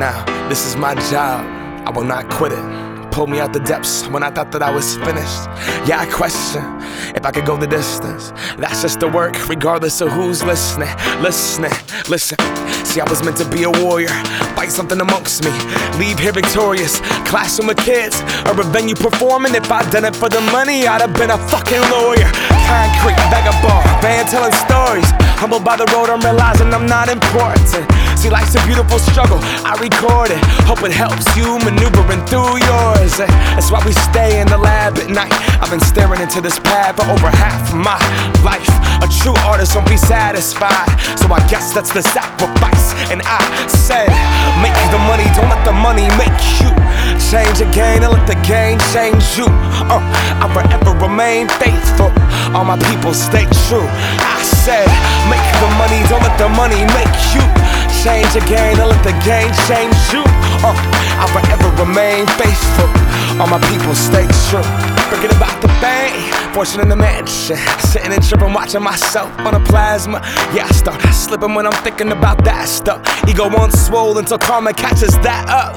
Now, this is my job, I will not quit it. Pulled me out the depths when I thought that I was finished. Yeah, I question if I could go the distance. That's just the work, regardless of who's listening. Listen. See, I was meant to be a warrior, fight something amongst me, leave here victorious, clashing with kids, or a venue performing. If I'd done it for the money, I'd have been a fucking lawyer. Concrete, vagabond, band telling stories. Humbled by the road, I'm realizing I'm not important. See, life's a beautiful struggle, I record it. Hope it helps you maneuvering through yours. That's why we stay in the lab at night. I've been staring into this pad for over half my life. A true artist won't be satisfied, so I guess that's the sacrifice. And I said, make the money, don't let the money make you. Change the game and let the game change you. I forever remain faithful, all my people stay true. I said, make the money, don't let the money make you. Change the game and let the game change you. I forever remain faithful, all my people stay true. Forget about the bank, fortune in the mansion, sitting and tripping, watching myself on a plasma. Yeah, I start slipping when I'm thinking about that stuff. Ego won't swole until karma catches that up.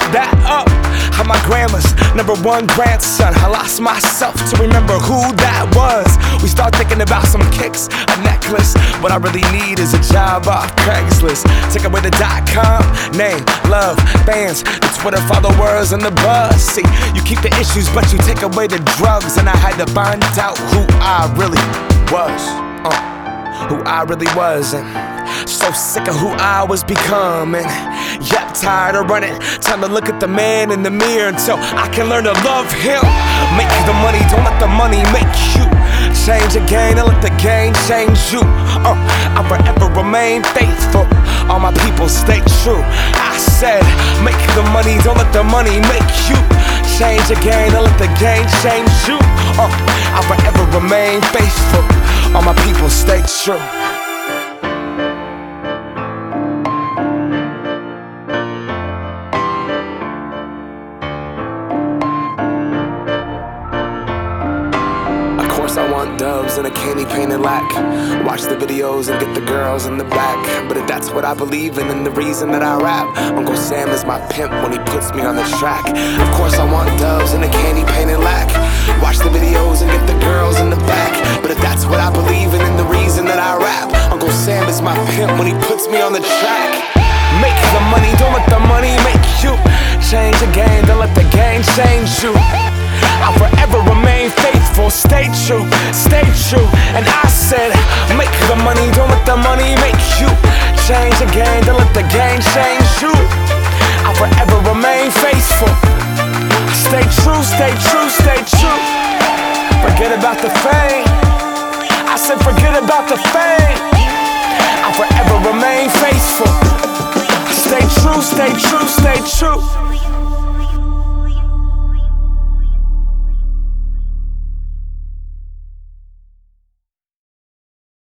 I'm my grandma's #1 grandson. I lost myself to remember who that was. We start thinking about some kicks, a necklace. What I really need is a job off Craigslist. Take away the .com, name, love, fans, the Twitter followers, and the buzz. See, you keep the issues, but you take away the drugs. And I had to find out who I really was. Who I really was. And so sick of who I was becoming. Yep, tired of running. Time to look at the man in the mirror until I can learn to love him. Make the money, don't let the money make you. Change the game and let the game change you. I forever remain faithful, all my people stay true. I said, make the money, don't let the money make you. Change the game and let the game change you. I forever remain faithful, all my people stay true. I want doves and a candy painted lack. Watch the videos and get the girls in the back. But if that's what I believe in and the reason that I rap, Uncle Sam is my pimp when he puts me on the track. Of course I want doves and a candy painted lack. Watch the videos and get the girls in the back. But if that's what I believe in and the reason that I rap, Uncle Sam is my pimp when he puts me on the track. Make the money, don't let the money make you. Change the game, don't let the game change you. I'll forever remain faithful, stay true. And I said, make the money, don't let the money make you. Change the game, don't let the game change you. I'll forever remain faithful. Stay true. Forget about the fame. I said forget about the fame. I'll forever remain faithful. Stay true.